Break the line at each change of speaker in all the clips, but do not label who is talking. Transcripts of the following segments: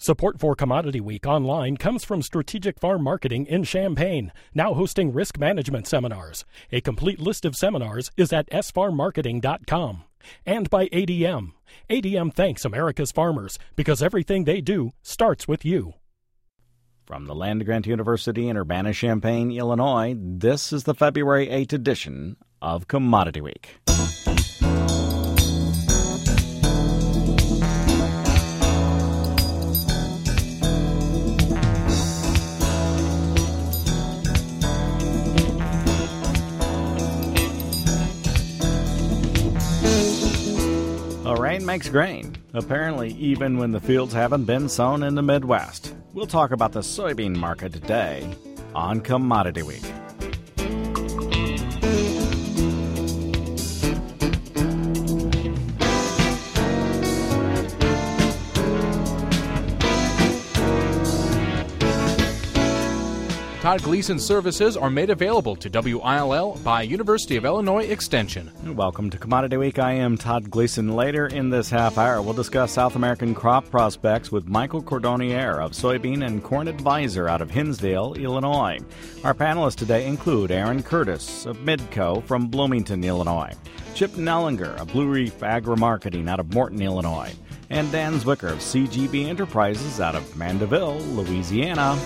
Support for Commodity Week online comes from Strategic Farm Marketing in Champaign, now hosting risk management seminars. A complete list of seminars is at sfarmmarketing.com. And by ADM. ADM thanks America's farmers because everything they do starts with you.
From the Land-Grant University in Urbana-Champaign, Illinois, this is the February 8th edition of Commodity Week. Rain makes grain, apparently even when the fields haven't been sown in the Midwest. We'll talk about the soybean market today on Commodity Week.
Todd Gleason services are made available to WILL by University of Illinois Extension.
Welcome to Commodity Week. I am Todd Gleason. Later in this half hour, we'll discuss South American crop prospects with Michael Cordonnier of Soybean and Corn Advisor out of Hinsdale, Illinois. Our panelists today include Aaron Curtis of Midco from Bloomington, Illinois, Chip Nellinger of Blue Reef Agri-Marketing out of Morton, Illinois, and Dan Zwicker of CGB Enterprises out of Mandeville, Louisiana.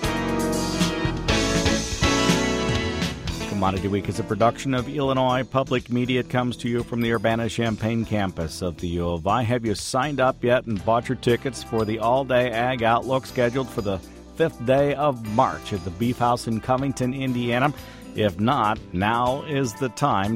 Commodity Week is a production of Illinois Public Media. It comes to you from the Urbana-Champaign campus of the U of I. Have you signed up yet and bought your tickets for the all-day Ag Outlook scheduled for the 5th day of March at the Beef House in Covington, Indiana? If not, now is the time.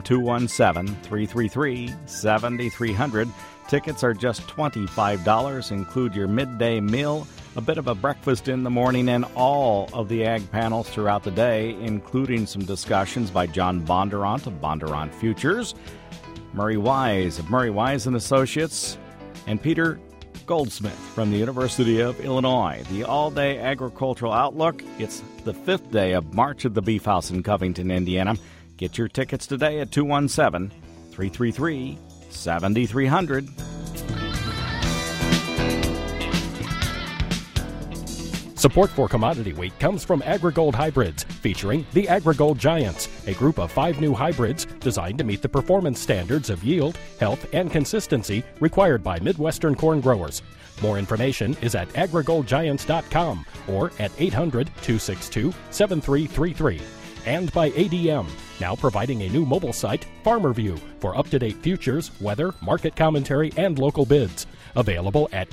217-333-7300. Tickets are just $25. Include your midday meal, a bit of a breakfast in the morning, and all of the ag panels throughout the day, including some discussions by John Bondurant of Bondurant Futures, Murray Wise of Murray Wise & Associates, and Peter Goldsmith from the University of Illinois. The all-day agricultural outlook. It's the 5th day of March at the Beef House in Covington, Indiana. Get your tickets today at 217-333-7300.
Support for Commodity Week comes from AgriGold Hybrids, featuring the AgriGold Giants, a group of 5 new hybrids designed to meet the performance standards of yield, health, and consistency required by Midwestern corn growers. More information is at agrigoldgiants.com or at 800-262-7333. And by ADM, now providing a new mobile site, FarmerView, for up-to-date futures, weather, market commentary, and local bids. Available at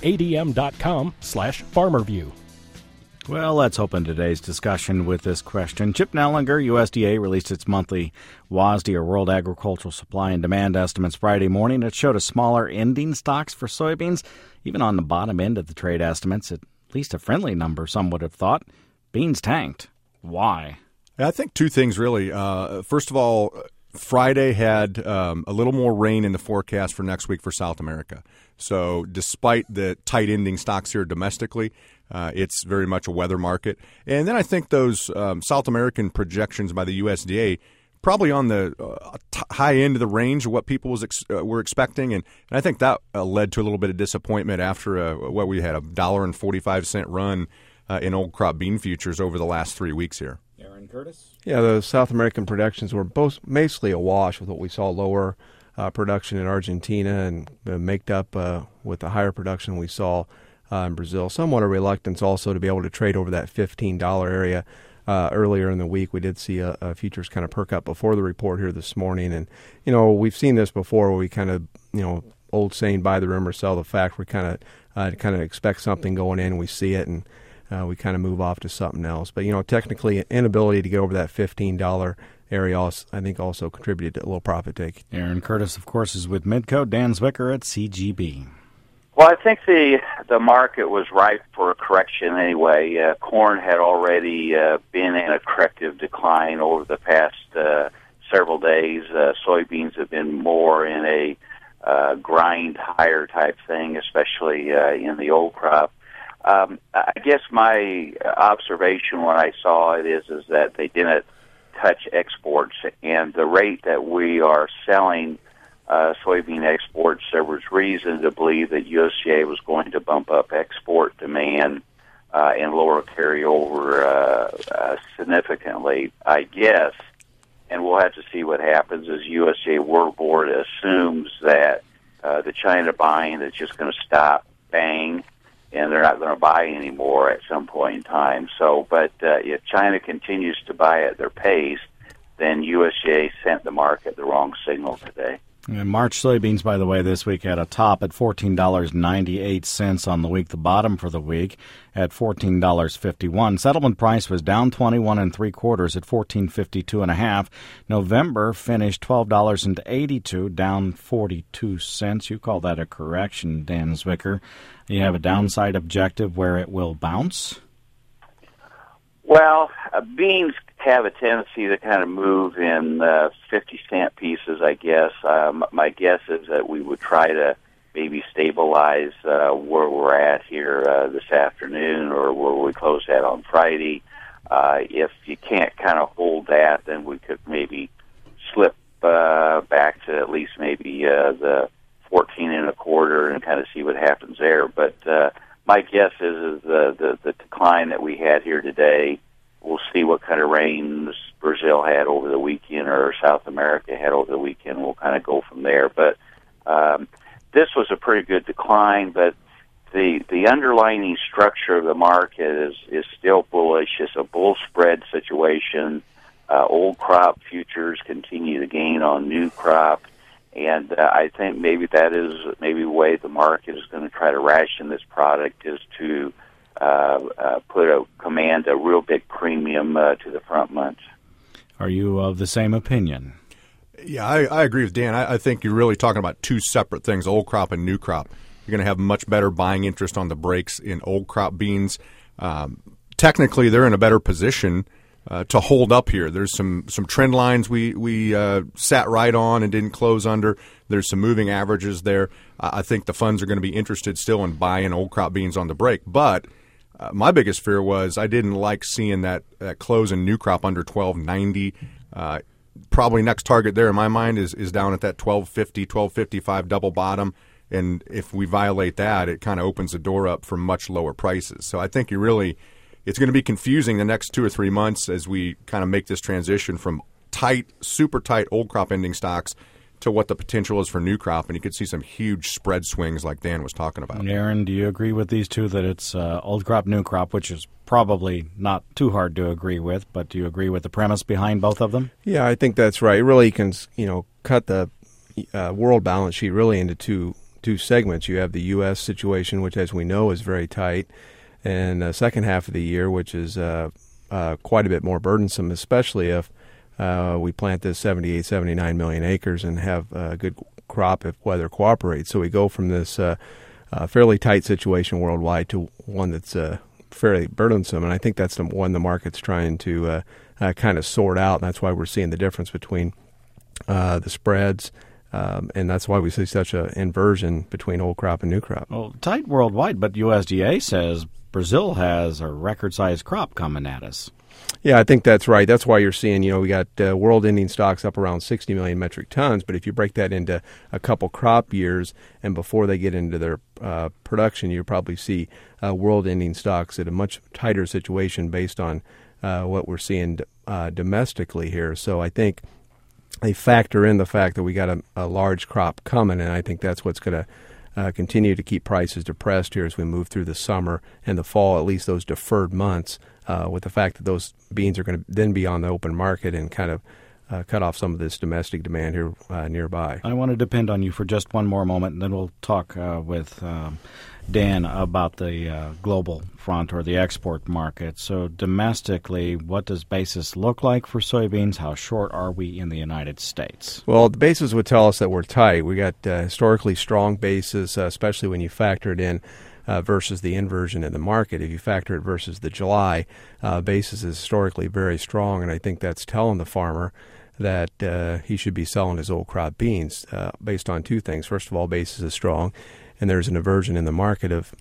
adm.com/FarmerView.
Well, let's open today's discussion with this question. Chip Nellinger, USDA, released its monthly WASDE, or World Agricultural Supply and Demand estimates, Friday morning. It showed a smaller ending stocks for soybeans. Even on the bottom end of the trade estimates, at least a friendly number, some would have thought. Beans tanked. Why?
I think two things, really. First of all, Friday had a little more rain in the forecast for next week for South America. So despite the tight ending stocks here domestically, it's very much a weather market. And then I think those South American projections by the USDA probably on the high end of the range of what people were expecting. And I think that led to a little bit of disappointment after what we had, $1.45 run in old crop bean futures over the last 3 weeks here.
Aaron Curtis?
Yeah, the South American productions were both basically a wash with what we saw lower production in Argentina and made up with the higher production we saw in Brazil. Somewhat a reluctance also to be able to trade over that $15 area. Earlier in the week, we did see a futures kind of perk up before the report here this morning. And, we've seen this before where we kind of, old saying, buy the rumor, sell the fact. We kind of expect something going in, we see it, and we kind of move off to something else. But, technically, inability to get over that $15 area, I think, also contributed to a little profit take.
Aaron Curtis, of course, is with Midco. Dan Zwicker at CGB.
Well, I think the market was ripe for a correction anyway. Corn had already been in a corrective decline over the past several days. Soybeans have been more in a grind higher type thing, especially in the old crop. I guess my observation when I saw it is that they didn't touch exports, and the rate that we are selling soybean exports, there was reason to believe that USDA was going to bump up export demand and lower carryover significantly, I guess. And we'll have to see what happens as USDA World Board assumes that the China buying is just going to stop, bang, and they're not going to buy anymore at some point in time. So, but if China continues to buy at their pace, then USDA sent the market the wrong signal today.
And March soybeans, by the way, this week had a top at $14.98 on the week. The bottom for the week at $14.51. Settlement price was down 21 3/4 at $14.52.5. November finished $12.82, down 42 cents. You call that a correction, Dan Zwicker. You have a downside objective where it will bounce?
Well, beans have a tendency to kind of move in 50-cent pieces, I guess. My guess is that we would try to maybe stabilize where we're at here this afternoon or where we close at on Friday. If you can't kind of hold that, then we could maybe slip back to at least maybe the 14 1/4 and kind of see what happens there. But my guess is the decline that we had here today, we'll see what kind of rains Brazil had over the weekend or South America had over the weekend. We'll kind of go from there. But this was a pretty good decline, but the underlying structure of the market is still bullish. It's a bull spread situation. Old crop futures continue to gain on new crop. And I think maybe that is maybe the way the market is going to try to ration this product is to command a real big premium to the front months.
Are you of the same opinion?
Yeah, I agree with Dan. I think you're really talking about two separate things, old crop and new crop. You're going to have much better buying interest on the breaks in old crop beans. Technically, they're in a better position to hold up here. There's some trend lines we sat right on and didn't close under. There's some moving averages there. I think the funds are going to be interested still in buying old crop beans on the break. But my biggest fear was I didn't like seeing that close in new crop under $12.90. Probably next target there in my mind is down at that $12.50, $12.55 double bottom. And if we violate that, it kind of opens the door up for much lower prices. So I think it's going to be confusing the next 2 or 3 months as we kind of make this transition from tight, super tight old crop ending stocks to what the potential is for new crop. And you could see some huge spread swings like Dan was talking about.
Aaron, do you agree with these two that it's old crop, new crop, which is probably not too hard to agree with, but do you agree with the premise behind both of them?
Yeah, I think that's right. Really, you can cut the world balance sheet really into two segments. You have the U.S. situation, which, as we know, is very tight, and the second half of the year, which is quite a bit more burdensome, especially if we plant this 78, 79 million acres and have a good crop if weather cooperates. So we go from this fairly tight situation worldwide to one that's fairly burdensome, and I think that's the one the market's trying to kind of sort out, and that's why we're seeing the difference between the spreads, and that's why we see such an inversion between old crop and new crop.
Well, tight worldwide, but USDA says Brazil has a record-sized crop coming at us.
Yeah, I think that's right. That's why you're seeing, we got world ending stocks up around 60 million metric tons. But if you break that into a couple crop years and before they get into their production, you probably see world ending stocks at a much tighter situation based on what we're seeing domestically here. So I think they factor in the fact that we got a large crop coming, and I think that's what's going to continue to keep prices depressed here as we move through the summer and the fall, at least those deferred months, with the fact that those beans are going to then be on the open market and kind of cut off some of this domestic demand here nearby.
I want to depend on you for just one more moment, and then we'll talk with Dan about the global front or the export market. So domestically, what does basis look like for soybeans? How short are we in the United States?
Well, the basis would tell us that we're tight. We got historically strong basis, especially when you factor it in versus the inversion in the market. If you factor it versus the July, basis is historically very strong, and I think that's telling the farmer that he should be selling his old crop beans based on two things. First of all, basis is strong, and there's an inversion in the market of,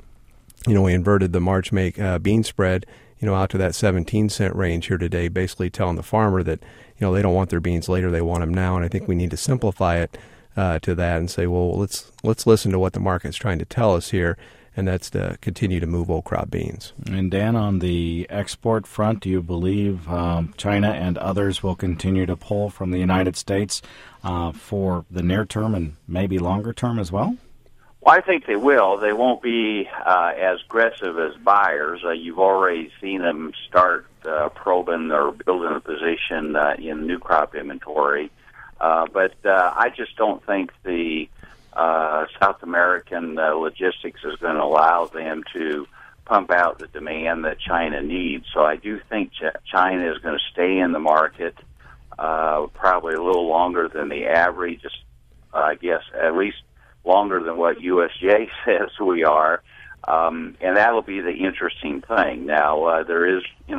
we inverted the March bean spread, out to that 17-cent range here today, basically telling the farmer that, they don't want their beans later, they want them now, and I think we need to simplify it to that and say, well, let's listen to what the market's trying to tell us here, and that's to continue to move old crop beans.
And Dan, on the export front, do you believe China and others will continue to pull from the United States for the near term and maybe longer term as well?
Well, I think they will. They won't be as aggressive as buyers. You've already seen them start probing or building a position in new crop inventory. But I just don't think the South American logistics is going to allow them to pump out the demand that China needs. So I do think China is going to stay in the market probably a little longer than the average, I guess at least longer than what USDA says we are. And that'll be the interesting thing. Now, there is, in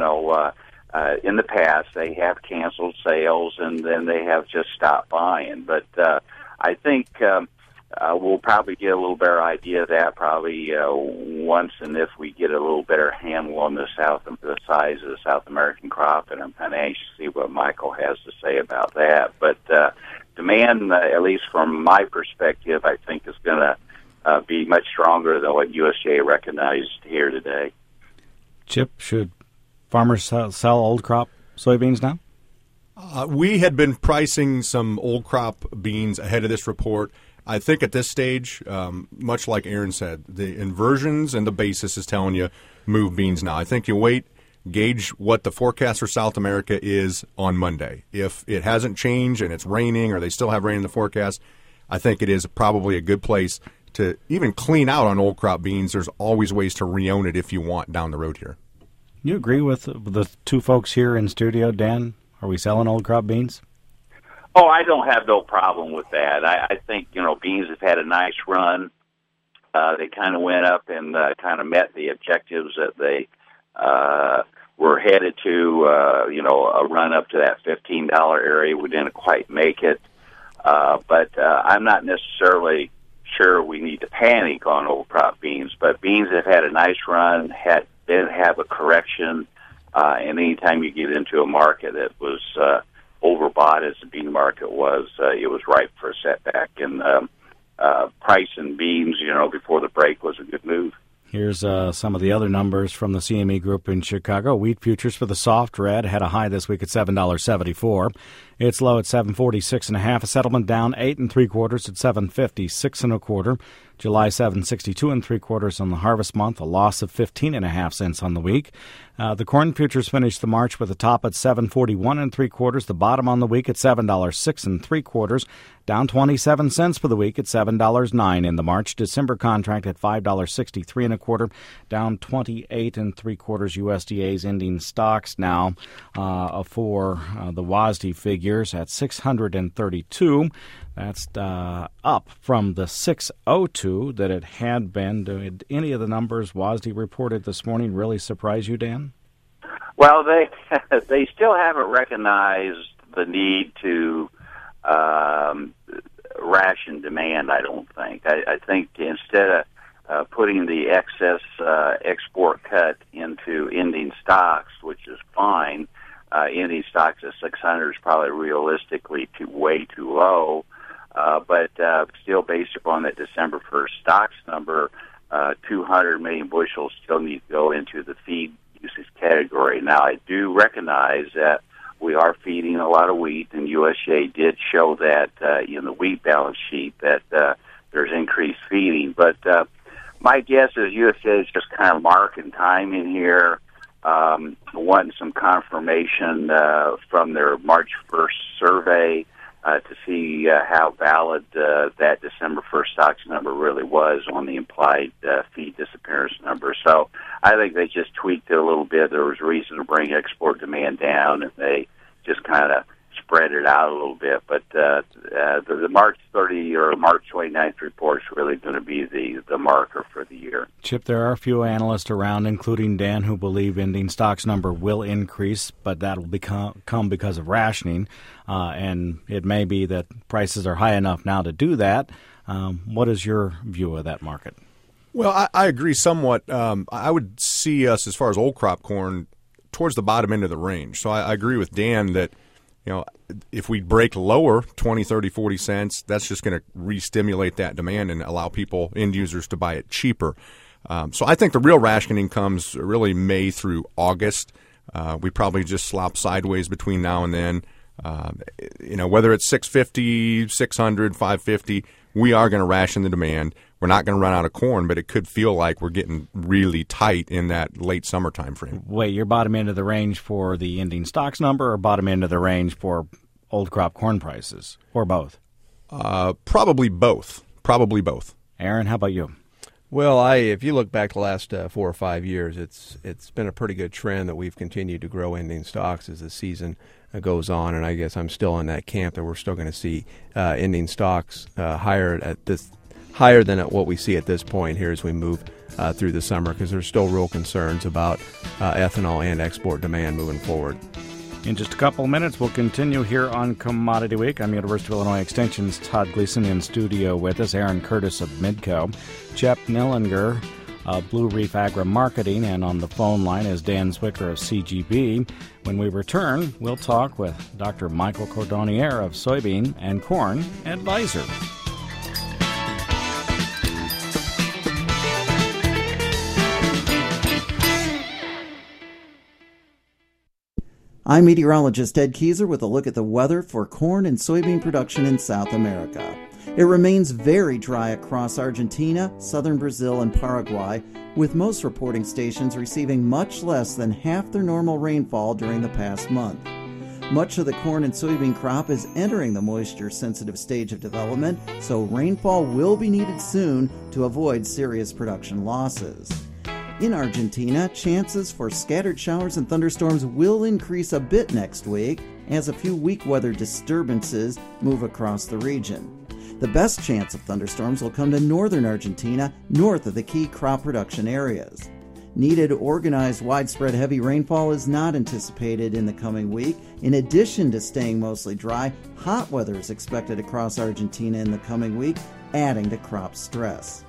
the past, they have canceled sales and then they have just stopped buying. But I think we'll probably get a little better idea of that probably once and if we get a little better handle on the size of the South American crop. And I'm kind of anxious to see what Michael has to say about that. But demand, at least from my perspective, I think is going to be much stronger than what USDA recognized here today.
Chip, should farmers sell old crop soybeans now?
We had been pricing some old crop beans ahead of this report. I think at this stage, much like Aaron said, the inversions and the basis is telling you move beans now. I think you wait, gauge what the forecast for South America is on Monday. If it hasn't changed and it's raining or they still have rain in the forecast, I think it is probably a good place to even clean out on old crop beans. There's always ways to re-own it if you want down the road here.
You agree with the two folks here in studio, Dan? Are we selling old crop beans?
Oh, I don't have no problem with that. I think, beans have had a nice run. They kind of went up and kind of met the objectives that they were headed to, a run up to that $15 area. We didn't quite make it. But I'm not necessarily sure we need to panic on old crop beans. But beans have had a nice run, didn't have a correction. And anytime you get into a market that was overbought as the bean market was, it was ripe for a setback. And price in beans, before the break was a good move.
Here's some of the other numbers from the CME Group in Chicago. Wheat futures for the soft red had a high this week at $7.74. It's low at $7.46.5. A settlement down 8 3/4 at $7.56 1/4. July 7.62 3/4 on the harvest month, a loss of 15.5 cents on the week. The corn futures finished the March with a top at $7.41 3/4. The bottom on the week at $7.06 3/4. Down 27 cents for the week at $7.09 in the March. December contract at $5.63 1/4. Down 28 3/4 USDA's ending stocks now for the WASDE figures at 632. That's up from the 602 that it had been. Did any of the numbers WASDE reported this morning really surprise you, Dan?
Well, they still haven't recognized the need to ration demand, I don't think. I think instead of putting the excess export cut into ending stocks, which is fine, ending stocks at 600 is probably realistically way too low. But still, based upon that December 1st stocks number, 200 million bushels still need to go into the feed usage category. Now, I do recognize that we are feeding a lot of wheat, and USDA did show that in the wheat balance sheet that there's increased feeding. But my guess is USDA is just kind of marking time in here, wanting some confirmation from their March 1st survey to see how valid that December 1st stocks number really was on the implied feed disappearance number. So I think they just tweaked it a little bit. There was reason to bring export demand down, and they just kind of spread it out a little bit. But the March 30 or March 29th report is really going to be the marker for the year.
Chip, there are a few analysts around, including Dan, who believe ending stocks number will increase, but that will come because of rationing. And it may be that prices are high enough now to do that. What is your view of that market?
Well, I agree somewhat. I would see us, as far as old crop corn, towards the bottom end of the range. So I agree with Dan that if we break lower 20, 30, 40 cents, that's just going to re-stimulate that demand and allow people, end users, to buy it cheaper. So I think the real rationing comes really May through August. We probably just slop sideways between now and then. Whether it's 650, 600, 550, we are going to ration the demand. We're not going to run out of corn, but it could feel like we're getting really tight in that late summer time frame.
Wait, you're bottom end of the range for the ending stocks number or bottom end of the range for old crop corn prices, or both?
Probably both.
Aaron, how about you?
Well, if you look back the last 4 or 5 years, it's been a pretty good trend that we've continued to grow ending stocks as the season goes on, and I guess I'm still in that camp that we're still going to see ending stocks higher than at what we see at this point here as we move through the summer, because there's still real concerns about ethanol and export demand moving forward.
In just a couple of minutes, we'll continue here on Commodity Week. I'm University of Illinois Extension's Todd Gleason in studio with us, Aaron Curtis of Midco, Chip Nillinger of Blue Reef Agri Marketing, and on the phone line is Dan Zwicker of CGB. When we return, we'll talk with Dr. Michael Cordonnier of Soybean and Corn Advisor.
I'm meteorologist Ed Keyser with a look at the weather for corn and soybean production in South America. It remains very dry across Argentina, southern Brazil, and Paraguay, with most reporting stations receiving much less than half their normal rainfall during the past month. Much of the corn and soybean crop is entering the moisture-sensitive stage of development, so rainfall will be needed soon to avoid serious production losses. In Argentina, chances for scattered showers and thunderstorms will increase a bit next week as a few weak weather disturbances move across the region. The best chance of thunderstorms will come to northern Argentina, north of the key crop production areas. Needed organized widespread heavy rainfall is not anticipated in the coming week. In addition to staying mostly dry, hot weather is expected across Argentina in the coming week, adding to crop stress.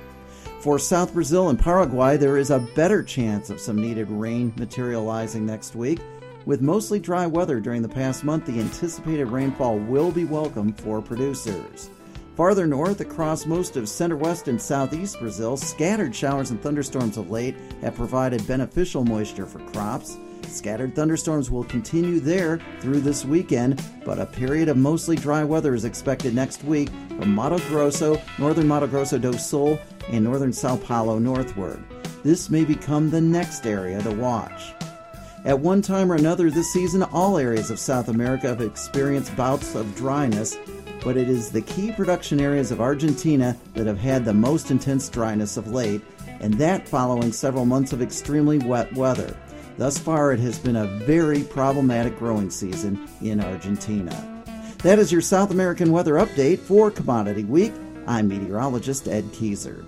For South Brazil and Paraguay, there is a better chance of some needed rain materializing next week. With mostly dry weather during the past month, the anticipated rainfall will be welcome for producers. Farther north, across most of center-west and southeast Brazil, scattered showers and thunderstorms of late have provided beneficial moisture for crops. Scattered thunderstorms will continue there through this weekend, but a period of mostly dry weather is expected next week from Mato Grosso, northern Mato Grosso do Sul, and northern Sao Paulo northward. This may become the next area to watch. At one time or another this season, all areas of South America have experienced bouts of dryness, but it is the key production areas of Argentina that have had the most intense dryness of late, and that following several months of extremely wet weather. Thus far, it has been a very problematic growing season in Argentina. That is your South American weather update for Commodity Week. I'm meteorologist Ed Keyser.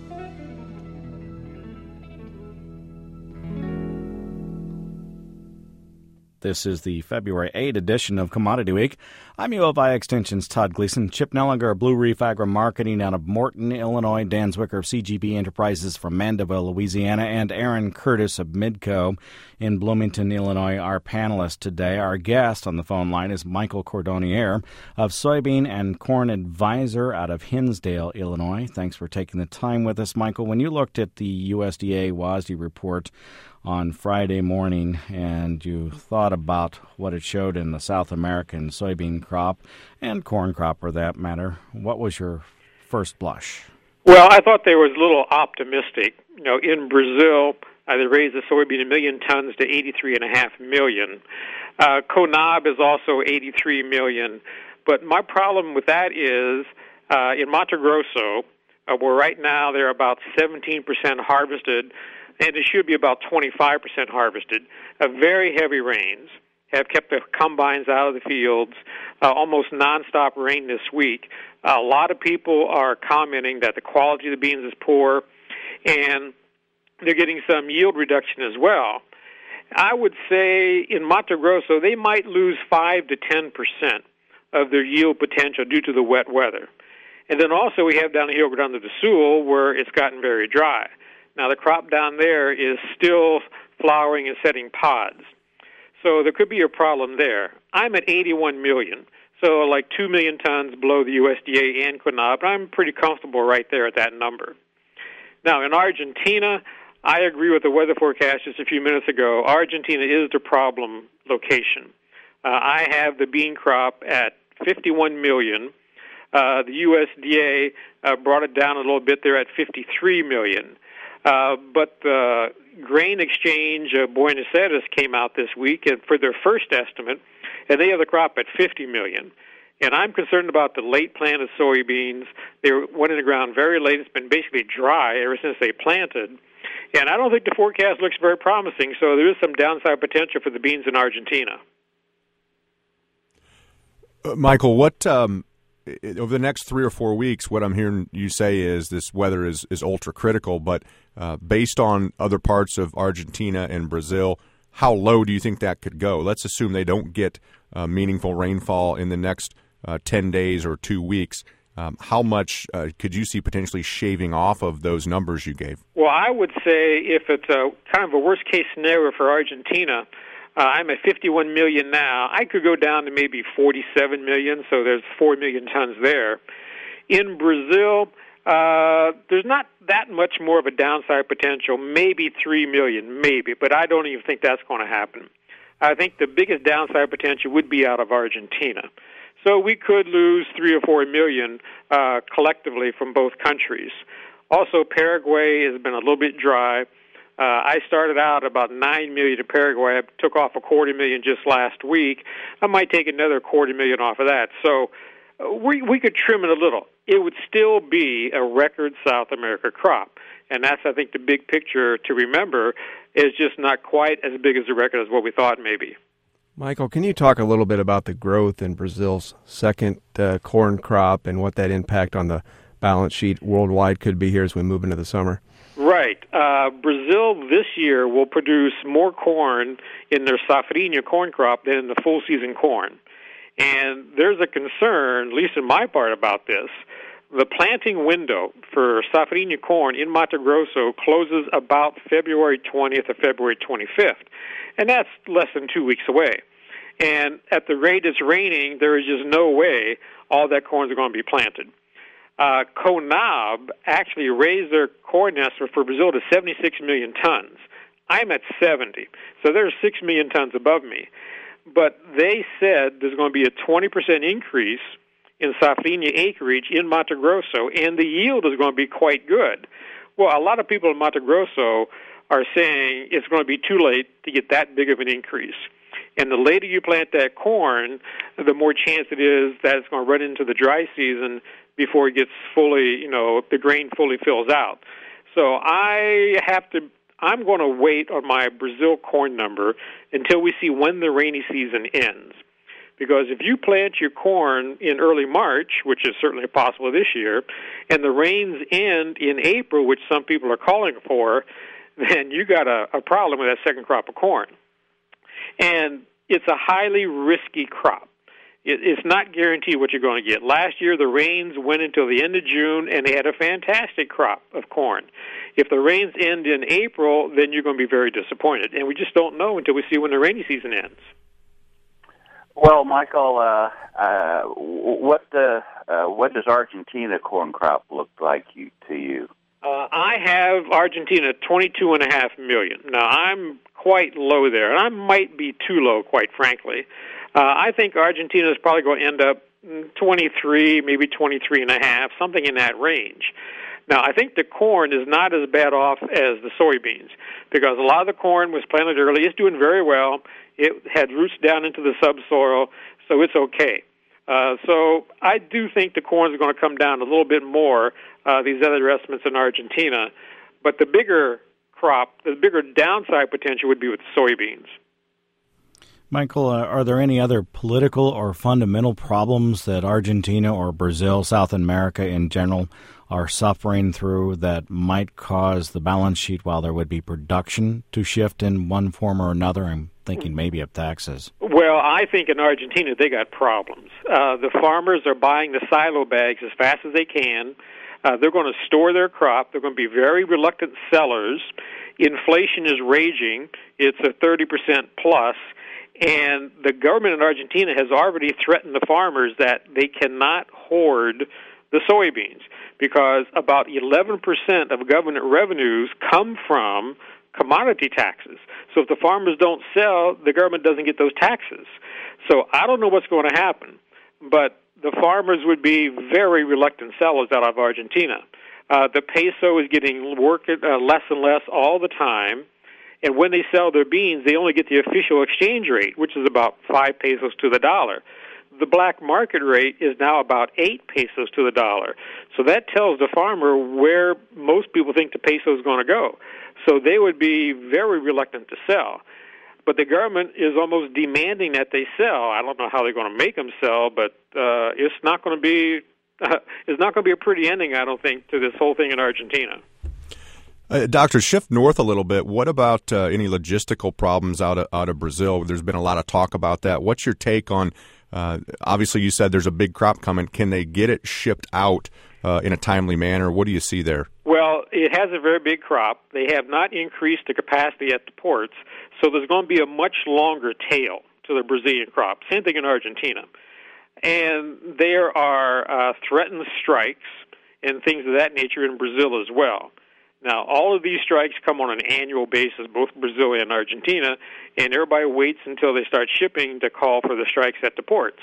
This is the February 8 edition of Commodity Week. I'm U of I Extension's Todd Gleason, Chip Nellinger of Blue Reef Agri Marketing out of Morton, Illinois, Dan Zwicker of CGB Enterprises from Mandeville, Louisiana, and Aaron Curtis of Midco in Bloomington, Illinois, our panelist today. Our guest on the phone line is Michael Cordonnier of Soybean and Corn Advisor out of Hinsdale, Illinois. Thanks for taking the time with us, Michael. When you looked at the USDA WASDE report on Friday morning and you thought about what it showed in the South American soybean crop and corn crop for that matter, what was your first blush?
Well, I thought they was a little optimistic. In Brazil, they raised the soybean 1 million tons to 83.5 million. CONAB is also 83 million. But my problem with that is in Mato Grosso, where right now they're about 17% harvested, and it should be about 25% harvested. Very heavy rains have kept the combines out of the fields, almost nonstop rain this week. A lot of people are commenting that the quality of the beans is poor, and they're getting some yield reduction as well. I would say in Mato Grosso, they might lose 5 to 10% of their yield potential due to the wet weather. And then also we have down the Rio Grande do Sul where it's gotten very dry. Now, the crop down there is still flowering and setting pods. So there could be a problem there. I'm at 81 million, so like 2 million tons below the USDA and CONAB, but I'm pretty comfortable right there at that number. Now, in Argentina, I agree with the weather forecast just a few minutes ago. Argentina is the problem location. I have the bean crop at 51 million. The USDA brought it down a little bit. They're at 53 million. But the Grain Exchange Buenos Aires came out this week and for their first estimate, and they have the crop at 50 million. And I'm concerned about the late planted soybeans. They went in the ground very late. It's been basically dry ever since they planted. And I don't think the forecast looks very promising, so there is some downside potential for the beans in Argentina.
Michael, what over the next 3 or 4 weeks, what I'm hearing you say is this weather is ultra critical, but based on other parts of Argentina and Brazil, how low do you think that could go? Let's assume they don't get meaningful rainfall in the next 10 days or 2 weeks. How much could you see potentially shaving off of those numbers you gave?
Well, I would say if it's a kind of a worst-case scenario for Argentina, I'm at 51 million now. I could go down to maybe 47 million, so there's 4 million tons there. In Brazil, there's not that much more of a downside potential, maybe 3 million, maybe, but I don't even think that's going to happen. I think the biggest downside potential would be out of Argentina. So we could lose 3 or 4 million collectively from both countries. Also, Paraguay has been a little bit dry. I started out about 9 million in Paraguay. I took off 250,000 just last week. I might take another 250,000 off of that. So we could trim it a little. It would still be a record South America crop. And that's, I think, the big picture to remember is just not quite as big as the record as what we thought maybe.
Michael, can you talk a little bit about the growth in Brazil's second corn crop and what that impact on the balance sheet worldwide could be here as we move into the summer?
Right. Brazil this year will produce more corn in their safrinha corn crop than in the full season corn. And there's a concern, at least in my part, about this. The planting window for safrinha corn in Mato Grosso closes about February 20th or February 25th, and that's less than 2 weeks away. And at the rate it's raining, there is just no way all that corn is going to be planted. CONAB actually raised their corn estimate for Brazil to 76 million tons. I'm at 70, so they're 6 million tons above me. But they said there's going to be a 20% increase in safrinha acreage in Mato Grosso, and the yield is going to be quite good. Well, a lot of people in Mato Grosso are saying it's going to be too late to get that big of an increase. And the later you plant that corn, the more chance it is that it's going to run into the dry season before it gets fully, the grain fully fills out. So I'm going to wait on my Brazil corn number until we see when the rainy season ends. Because if you plant your corn in early March, which is certainly possible this year, and the rains end in April, which some people are calling for, then you got a problem with that second crop of corn. And it's a highly risky crop. It's not guaranteed what you're going to get. Last year, the rains went until the end of June, and they had a fantastic crop of corn. If the rains end in April, then you're going to be very disappointed. And we just don't know until we see when the rainy season ends.
Well, Michael, what does Argentina corn crop look like to you?
I have Argentina at 22.5 million. Now, I'm quite low there, and I might be too low, quite frankly. I think Argentina is probably going to end up 23, maybe 23.5, something in that range. Now, I think the corn is not as bad off as the soybeans because a lot of the corn was planted early. It's doing very well. It had roots down into the subsoil, so it's okay. So I do think the corn is going to come down a little bit more, these other estimates in Argentina. But the bigger crop, the bigger downside potential would be with soybeans.
Michael, are there any other political or fundamental problems that Argentina or Brazil, South America in general, are suffering through that might cause the balance sheet while there would be production to shift in one form or another? I'm thinking maybe of taxes.
Well, I think in Argentina they got problems. The farmers are buying the silo bags as fast as they can. They're going to store their crop. They're going to be very reluctant sellers. Inflation is raging. It's a 30% plus. And the government in Argentina has already threatened the farmers that they cannot hoard the soybeans because about 11% of government revenues come from commodity taxes. So if the farmers don't sell, the government doesn't get those taxes. So I don't know what's going to happen, but the farmers would be very reluctant sellers out of Argentina. The peso is getting less and less all the time, and when they sell their beans, they only get the official exchange rate, which is about 5 pesos to the dollar. The black market rate is now about 8 pesos to the dollar. So that tells the farmer where most people think the peso is going to go. So they would be very reluctant to sell. But the government is almost demanding that they sell. I don't know how they're going to make them sell, but it's not going to be a pretty ending, I don't think, to this whole thing in Argentina.
Doctor, shift north a little bit. What about any logistical problems out of Brazil? There's been a lot of talk about that. What's your take on, obviously you said there's a big crop coming. Can they get it shipped out in a timely manner? What do you see there?
Well, it has a very big crop. They have not increased the capacity at the ports, so there's going to be a much longer tail to the Brazilian crop. Same thing in Argentina. And there are threatened strikes and things of that nature in Brazil as well. Now, all of these strikes come on an annual basis, both Brazil and Argentina, and everybody waits until they start shipping to call for the strikes at the ports.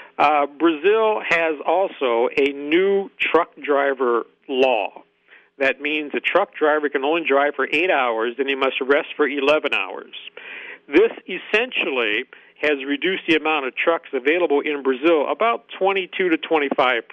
Brazil has also a new truck driver law. That means a truck driver can only drive for 8 hours, then he must rest for 11 hours. This essentially has reduced the amount of trucks available in Brazil about 22 to 25%.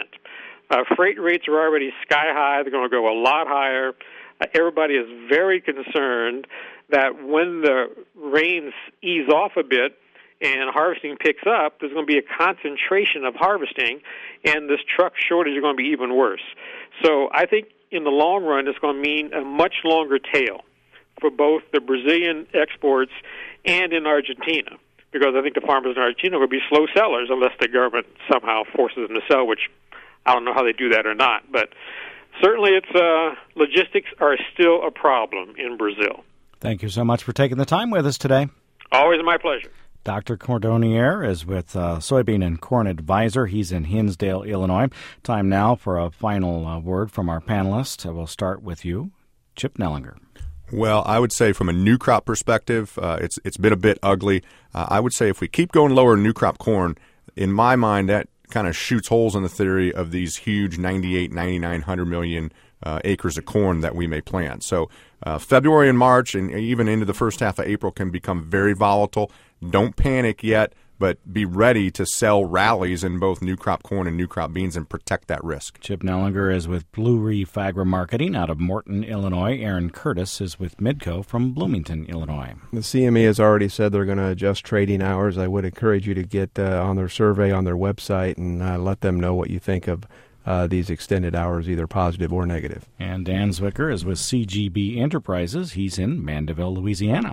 Freight rates are already sky high. They're going to go a lot higher. Everybody is very concerned that when the rains ease off a bit and harvesting picks up, there's going to be a concentration of harvesting, and this truck shortage is going to be even worse. So I think in the long run, it's going to mean a much longer tail for both the Brazilian exports and in Argentina, because I think the farmers in Argentina will be slow sellers unless the government somehow forces them to sell, which I don't know how they do that or not. But certainly logistics are still a problem in Brazil.
Thank you so much for taking the time with us today.
Always my pleasure.
Dr. Cordonnier is with Soybean and Corn Advisor. He's in Hinsdale, Illinois. Time now for a final word from our panelists. We'll start with you, Chip Nellinger.
Well, I would say from a new crop perspective, it's been a bit ugly. I would say if we keep going lower in new crop corn, in my mind, that kind of shoots holes in the theory of these huge 98, 99, 100 million acres of corn that we may plant. So February and March and even into the first half of April can become very volatile. Don't panic yet, but be ready to sell rallies in both new crop corn and new crop beans and protect that risk.
Chip Nellinger is with Blue Reef Agri-Marketing out of Morton, Illinois. Aaron Curtis is with Midco from Bloomington, Illinois.
The CME has already said they're going to adjust trading hours. I would encourage you to get on their survey on their website and let them know what you think of these extended hours, either positive or negative.
And Dan Zwicker is with CGB Enterprises. He's in Mandeville, Louisiana.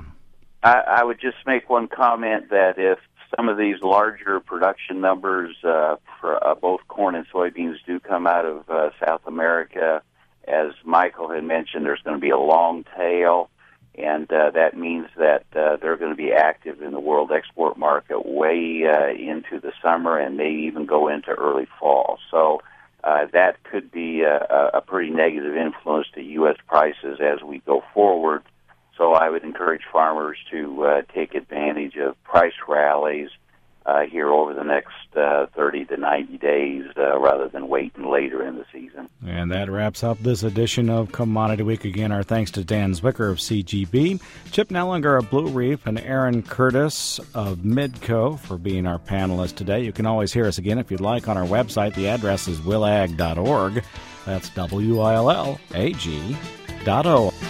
I would just make one comment that if some of these larger production numbers for both corn and soybeans do come out of South America, as Michael had mentioned, there's going to be a long tail, and that means that they're going to be active in the world export market way into the summer and may even go into early fall. So that could be a pretty negative influence to U.S. prices as we go forward. So I would encourage farmers to take advantage of price rallies here over the next 30 to 90 days rather than waiting later in the season.
And that wraps up this edition of Commodity Week. Again, our thanks to Dan Zwicker of CGB, Chip Nellinger of Blue Reef, and Aaron Curtis of Midco for being our panelists today. You can always hear us again if you'd like on our website. The address is willag.org. That's WILLAG.org.